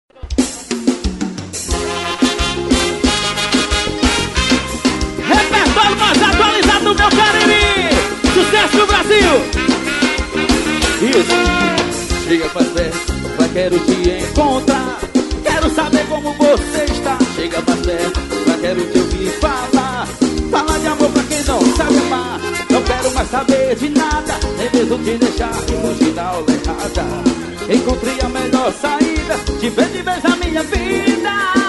Repertório mais atualizado do meu Cariri. Sucesso do Brasil. Isso. Chega mais perto, vai quero te encontrar. Quero saber como você está. Chega mais perto, vai quero te ouvir falar. Fala de amor pra quem não sabe amar. Não quero mais saber de nada, nem mesmo te deixar e fugir da hora errada. Encontrei a melhor saída, de vez a minha vida.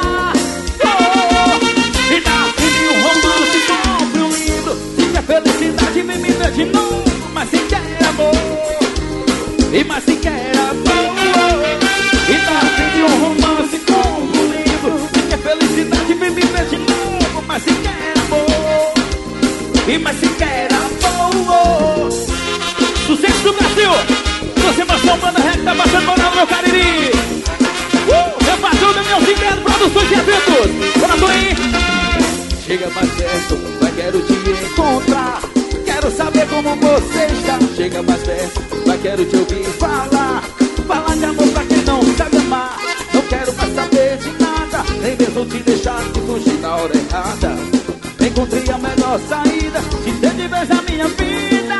E dá filho um romance, compre um livro. Se quer felicidade, vem me ver de novo. Mas se quer amor, e mais se quer amor. E dá filho um romance, compre um livro. Se quer felicidade, vem me ver de novo. Mas se quer amor, e mais se quer amor. Sucesso do Brasil. Você passou banda recta, passando moral no meu Cariri. Meu patrão do meu Figueiredo, produções e eventos. Bora aí. Chega mais perto, vai quero te encontrar. Quero saber como você está. Chega mais perto, vai quero te ouvir falar. Falar de amor pra quem não sabe amar. Não quero mais saber de nada, nem mesmo te deixar de fugir na hora errada. Encontrei a melhor saída, te ter de vez a minha vida.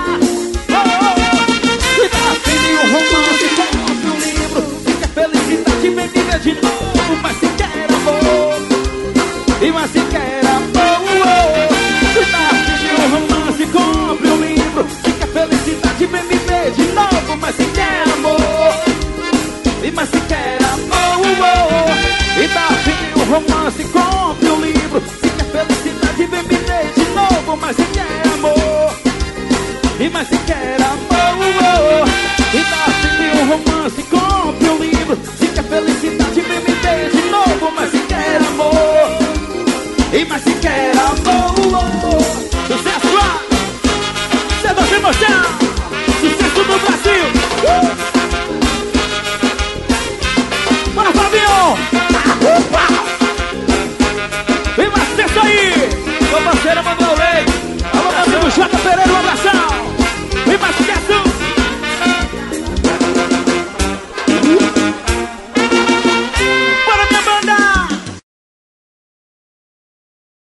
E dá filho um romance, compre um livro. Se quer felicidade, vem viver de novo. Mas se quer amor, e mas se quer amor. E dá filho um romance, compre um livro. Se quer felicidade, vem viver de novo. Mas se quer amor, e mas se quer amor. E dá filho um romance,